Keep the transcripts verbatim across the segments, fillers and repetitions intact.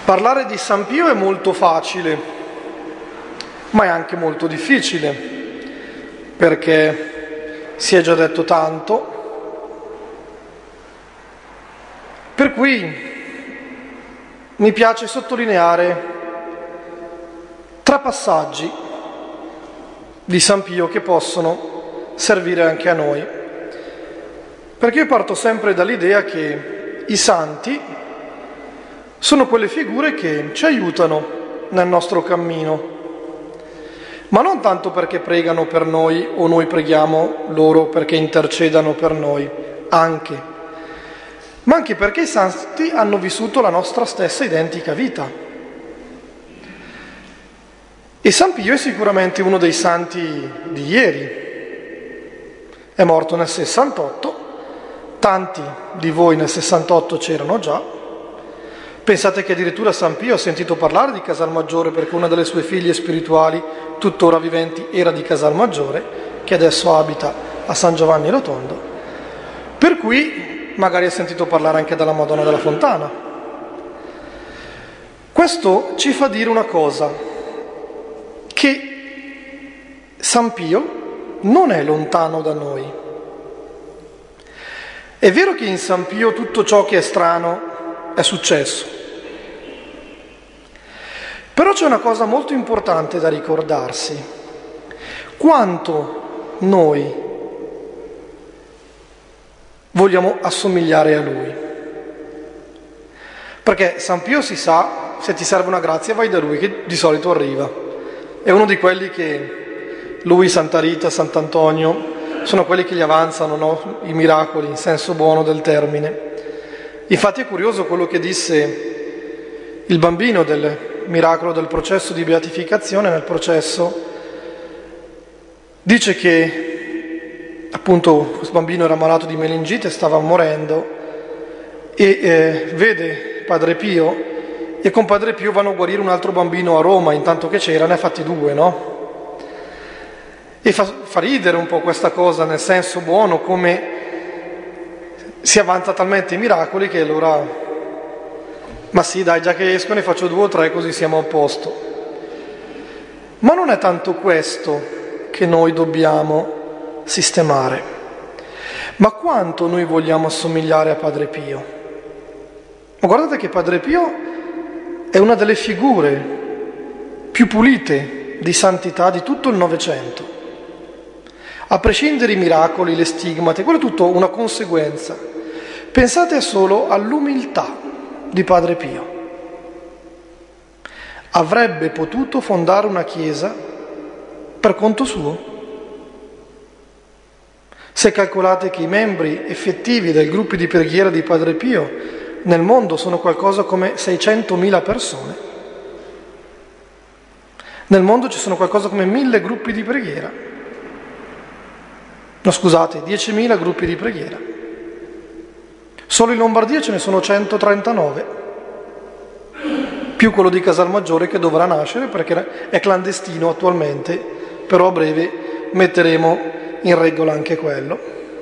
Parlare di San Pio è molto facile, ma è anche molto difficile, perché si è già detto tanto, per cui mi piace sottolineare tre passaggi di San Pio che possono servire anche a noi, perché io parto sempre dall'idea che i santi sono quelle figure che ci aiutano nel nostro cammino, ma non tanto perché pregano per noi o noi preghiamo loro perché intercedano per noi, anche, ma anche perché i santi hanno vissuto la nostra stessa identica vita. E San Pio è sicuramente uno dei santi di ieri, è morto nel sessantotto, tanti di voi nel sessantotto c'erano già. Pensate che addirittura San Pio ha sentito parlare di Casalmaggiore perché una delle sue figlie spirituali, tuttora viventi, era di Casalmaggiore, che adesso abita a San Giovanni Rotondo. Per cui magari ha sentito parlare anche della Madonna della Fontana. Questo ci fa dire una cosa, che San Pio non è lontano da noi. È vero che in San Pio tutto ciò che è strano è successo, però c'è una cosa molto importante da ricordarsi: quanto noi vogliamo assomigliare a lui. Perché San Pio, si sa, se ti serve una grazia vai da lui, che di solito arriva. È uno di quelli che lui, Santa Rita, Sant'Antonio, sono quelli che gli avanzano, no? I miracoli, in senso buono del termine. Infatti è curioso quello che disse il bambino del miracolo del processo di beatificazione. Nel processo dice che appunto questo bambino era malato di meningite, stava morendo e eh, vede Padre Pio, e con Padre Pio vanno a guarire un altro bambino a Roma, intanto che c'era, ne ha fatti due, no? E fa, fa ridere un po' questa cosa, nel senso buono, come si avanza talmente i miracoli che allora, ma sì dai, già che esco ne faccio due o tre così siamo a posto. Ma non è tanto questo che noi dobbiamo sistemare, ma quanto noi vogliamo assomigliare a Padre Pio. Ma guardate che Padre Pio è una delle figure più pulite di santità di tutto il Novecento. A prescindere i miracoli, le stigmate, quello è tutto una conseguenza. Pensate solo all'umiltà di Padre Pio. Avrebbe potuto fondare una chiesa per conto suo. Se calcolate che i membri effettivi del gruppo di preghiera di Padre Pio nel mondo sono qualcosa come seicentomila persone, nel mondo ci sono qualcosa come mille gruppi di preghiera. No, scusate, diecimila gruppi di preghiera. Solo in Lombardia ce ne sono centotrentanove, più quello di Casalmaggiore che dovrà nascere perché è clandestino attualmente, però a breve metteremo in regola anche quello.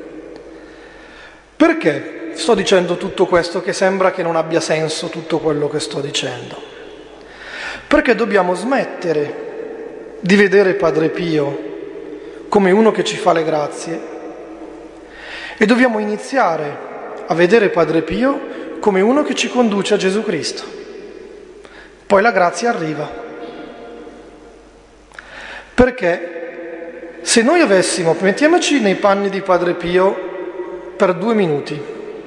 Perché sto dicendo tutto questo che sembra che non abbia senso tutto quello che sto dicendo? Perché dobbiamo smettere di vedere Padre Pio come uno che ci fa le grazie e dobbiamo iniziare a vedere Padre Pio come uno che ci conduce a Gesù Cristo. Poi la grazia arriva. Perché se noi avessimo, mettiamoci nei panni di Padre Pio per due minuti,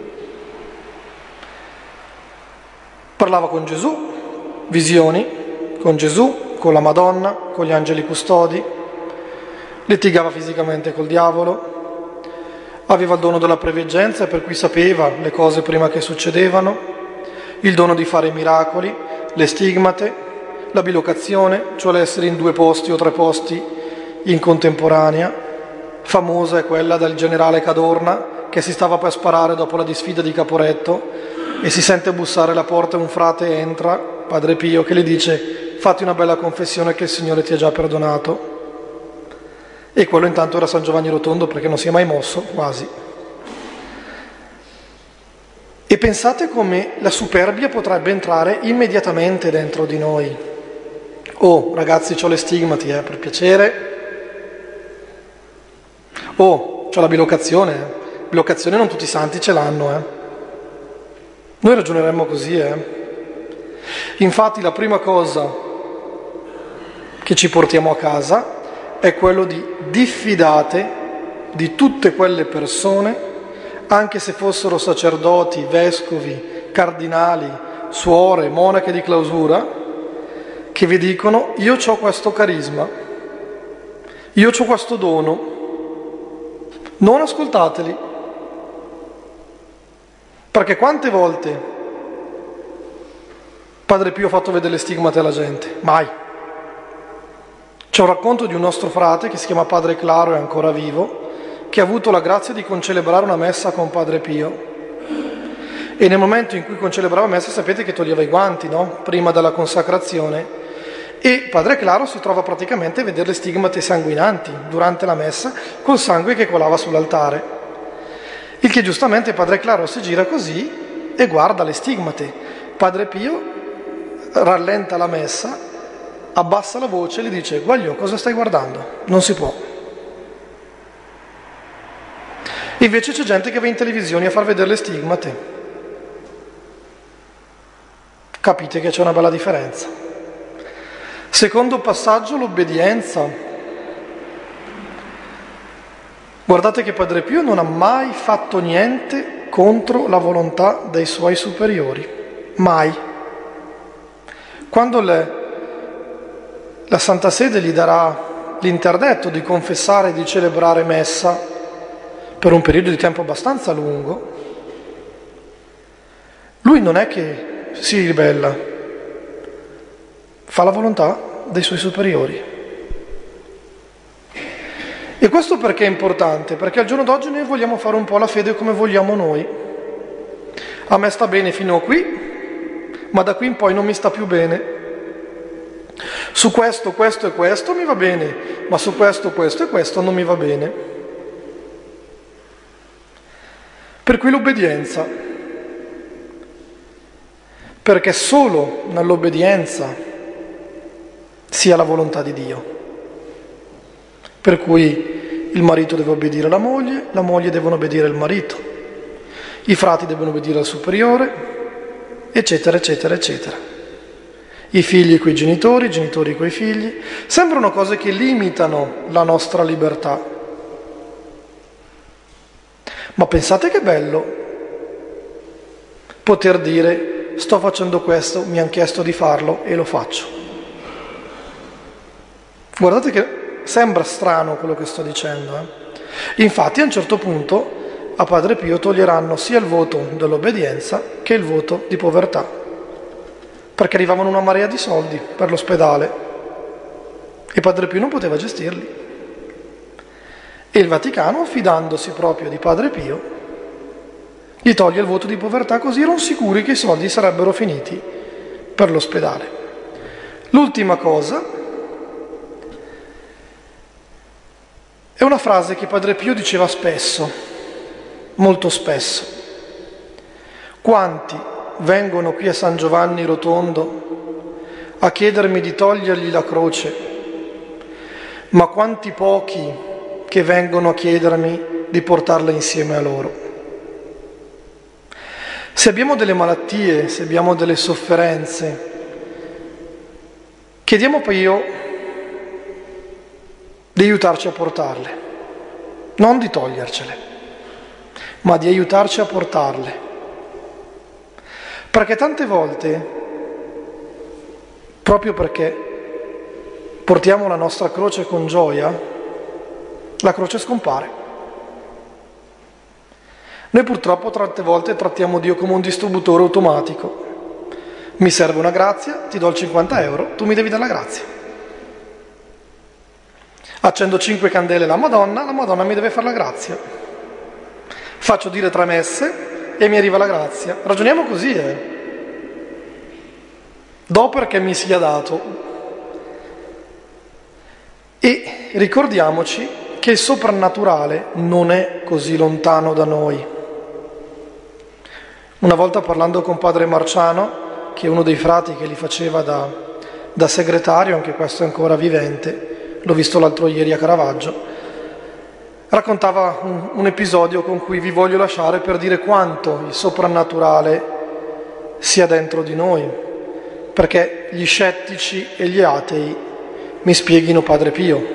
parlava con Gesù, visioni, con Gesù, con la Madonna, con gli angeli custodi, litigava fisicamente col diavolo, aveva il dono della preveggenza per cui sapeva le cose prima che succedevano, il dono di fare miracoli, le stigmate, la bilocazione, cioè l'essere in due posti o tre posti in contemporanea. Famosa è quella del generale Cadorna che si stava per sparare dopo la disfida di Caporetto e si sente bussare alla porta, un frate entra, Padre Pio, che gli dice: fatti una bella confessione che il Signore ti ha già perdonato. E quello intanto era San Giovanni Rotondo perché non si è mai mosso, quasi. E pensate come la superbia potrebbe entrare immediatamente dentro di noi. Oh, ragazzi, c'ho le stigmati, eh, per piacere. Oh, c'ho la bilocazione. Eh. Bilocazione non tutti i santi ce l'hanno, eh. Noi ragioneremmo così, eh. Infatti la prima cosa che ci portiamo a casa è quello di diffidate di tutte quelle persone, anche se fossero sacerdoti, vescovi, cardinali, suore, monache di clausura, che vi dicono: io ho questo carisma, io ho questo dono. Non ascoltateli, perché quante volte Padre Pio ha fatto vedere le stigmate alla gente? Mai. C'è un racconto di un nostro frate che si chiama Padre Claro, è ancora vivo, che ha avuto la grazia di concelebrare una messa con Padre Pio. E nel momento in cui concelebrava messa, sapete che toglieva i guanti, no? Prima della consacrazione. E Padre Claro si trova praticamente a vedere le stigmate sanguinanti durante la messa, col sangue che colava sull'altare. Il che giustamente Padre Claro si gira così e guarda le stigmate. Padre Pio rallenta la messa, abbassa la voce e gli dice: Guagliò, cosa stai guardando? Non si può. Invece c'è gente che va in televisione a far vedere le stigmate. Capite che c'è una bella differenza. Secondo passaggio, l'obbedienza. Guardate che Padre Pio non ha mai fatto niente contro la volontà dei suoi superiori. Mai. Quando le, la Santa Sede gli darà l'interdetto di confessare e di celebrare messa per un periodo di tempo abbastanza lungo, lui non è che si ribella, fa la volontà dei suoi superiori. E questo perché è importante? Perché al giorno d'oggi noi vogliamo fare un po' la fede come vogliamo noi. A me sta bene fino a qui, ma da qui in poi non mi sta più bene. Su questo, questo e questo mi va bene, ma su questo, questo e questo non mi va bene. Per cui l'obbedienza, perché solo nell'obbedienza sia la volontà di Dio. Per cui il marito deve obbedire alla moglie, la moglie deve obbedire al marito, i frati devono obbedire al superiore, eccetera, eccetera, eccetera. I figli coi genitori, i genitori coi figli. Sembrano cose che limitano la nostra libertà. Ma pensate che bello poter dire: sto facendo questo, mi hanno chiesto di farlo e lo faccio. Guardate che sembra strano quello che sto dicendo. Eh? Infatti a un certo punto a Padre Pio toglieranno sia il voto dell'obbedienza che il voto di povertà, perché arrivavano una marea di soldi per l'ospedale e Padre Pio non poteva gestirli. E il Vaticano, fidandosi proprio di Padre Pio, gli toglie il voto di povertà, così erano sicuri che i soldi sarebbero finiti per l'ospedale. L'ultima cosa è una frase che Padre Pio diceva spesso, molto spesso. Quanti vengono qui a San Giovanni Rotondo a chiedermi di togliergli la croce, ma quanti pochi che vengono a chiedermi di portarla insieme a loro. Se abbiamo delle malattie, se abbiamo delle sofferenze, chiediamo poi io di aiutarci a portarle, non di togliercele, ma di aiutarci a portarle. Perché tante volte, proprio perché portiamo la nostra croce con gioia, la croce scompare. Noi purtroppo tante volte trattiamo Dio come un distributore automatico. Mi serve una grazia, ti do il cinquanta euro, tu mi devi dare la grazia. Accendo cinque candele alla Madonna, la Madonna mi deve fare la grazia. Faccio dire tre messe e mi arriva la grazia. Ragioniamo così, eh. Do perché mi sia dato. E ricordiamoci che il soprannaturale non è così lontano da noi. Una volta parlando con padre Marciano, che è uno dei frati che li faceva da, da segretario, anche questo è ancora vivente, l'ho visto l'altro ieri a Caravaggio, raccontava un, un episodio con cui vi voglio lasciare per dire quanto il soprannaturale sia dentro di noi, perché gli scettici e gli atei mi spieghino Padre Pio,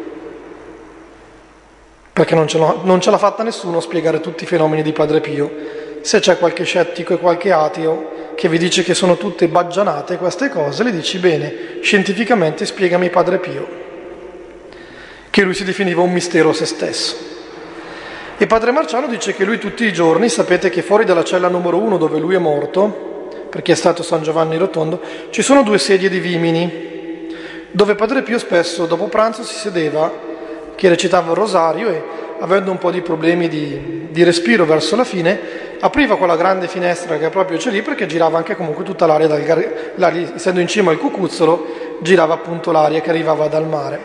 perché non ce, l'ho, non ce l'ha fatta nessuno a spiegare tutti i fenomeni di Padre Pio. Se c'è qualche scettico e qualche ateo che vi dice che sono tutte baggianate queste cose, le dici bene, scientificamente spiegami Padre Pio, che lui si definiva un mistero a se stesso. E padre Marciano dice che lui tutti i giorni, sapete che fuori dalla cella numero uno dove lui è morto, perché è stato San Giovanni Rotondo, ci sono due sedie di vimini, dove Padre Pio spesso dopo pranzo si sedeva, che recitava il rosario e avendo un po' di problemi di, di respiro verso la fine, apriva quella grande finestra che proprio c'è lì, perché girava anche comunque tutta l'aria, dal, l'aria essendo in cima al cucuzzolo, girava appunto l'aria che arrivava dal mare.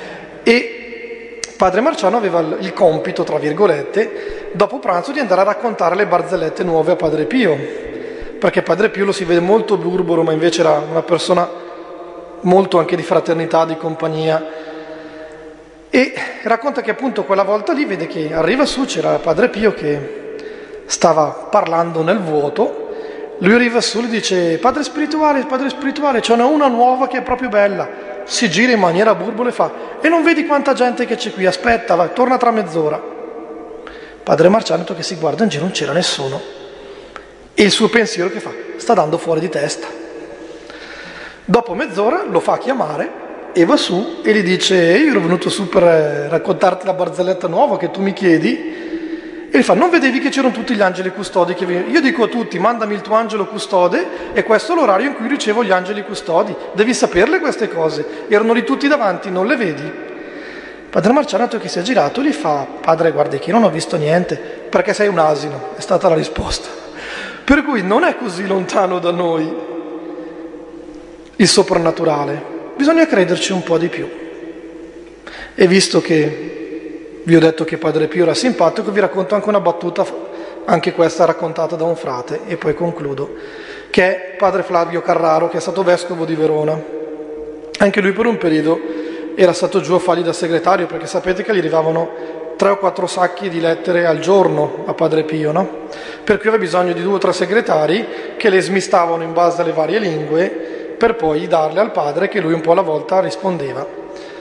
E padre Marciano aveva il compito, tra virgolette, dopo pranzo di andare a raccontare le barzellette nuove a Padre Pio, perché Padre Pio lo si vede molto burbero, ma invece era una persona molto anche di fraternità, di compagnia. E racconta che appunto quella volta lì vede che arriva su, c'era Padre Pio che stava parlando nel vuoto, lui arriva su e gli dice: padre spirituale, padre spirituale, c'è una, una nuova che è proprio bella. Si gira in maniera burbola e fa: e non vedi quanta gente che c'è qui, aspetta, va, torna tra mezz'ora. Padre Marciano che si guarda in giro, non c'era nessuno, e il suo pensiero che fa: sta dando fuori di testa. Dopo mezz'ora lo fa chiamare e va su e gli dice: io ero venuto su per raccontarti la barzelletta nuova che tu mi chiedi. E gli fa: non vedevi che c'erano tutti gli angeli custodi che venivano? Io dico a tutti: mandami il tuo angelo custode, e questo è l'orario in cui ricevo gli angeli custodi, devi saperle queste cose, erano lì tutti davanti, non le vedi? Padre Marciano che si è girato gli fa: padre, guardi che io non ho visto niente, perché sei un asino, è stata la risposta. Per cui non è così lontano da noi il soprannaturale, bisogna crederci un po' di più. E visto che vi ho detto che Padre Pio era simpatico, vi racconto anche una battuta, anche questa raccontata da un frate, e poi concludo, che è Padre Flavio Carraro, che è stato vescovo di Verona. Anche lui per un periodo era stato giù a fargli da segretario, perché sapete che gli arrivavano tre o quattro sacchi di lettere al giorno a Padre Pio, no? Per cui aveva bisogno di due o tre segretari che le smistavano in base alle varie lingue, per poi darle al padre, che lui un po' alla volta rispondeva.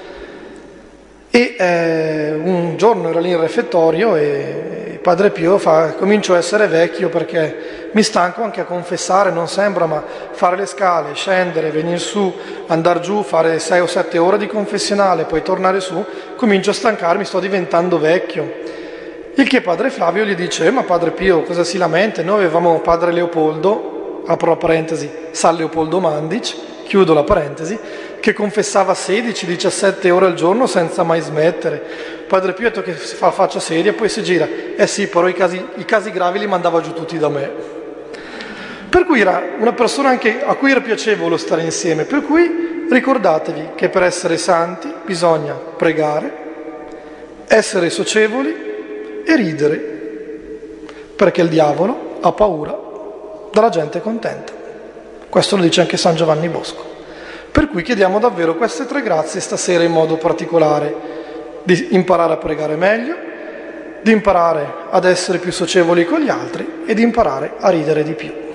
E eh, un giorno era lì in refettorio e Padre Pio fa: comincio a essere vecchio perché mi stanco anche a confessare, non sembra, ma fare le scale, scendere, venire su, andare giù, fare sei o sette ore di confessionale, poi tornare su, comincio a stancarmi, sto diventando vecchio. Il che Padre Flavio gli dice: eh, ma Padre Pio cosa si lamenta? Noi avevamo Padre Leopoldo, apro la parentesi, San Leopoldo Mandic, chiudo la parentesi, che confessava sedici diciassette ore al giorno senza mai smettere. Padre Pio ha detto che si fa faccia seria, poi si gira: eh sì, però i casi, i casi gravi li mandava giù tutti da me. Per cui era una persona anche a cui era piacevole stare insieme. Per cui ricordatevi che per essere santi bisogna pregare, essere socievoli e ridere, perché il diavolo ha paura dalla gente contenta. Questo lo dice anche San Giovanni Bosco. Per cui chiediamo davvero queste tre grazie stasera in modo particolare: di imparare a pregare meglio, di imparare ad essere più socievoli con gli altri e di imparare a ridere di più.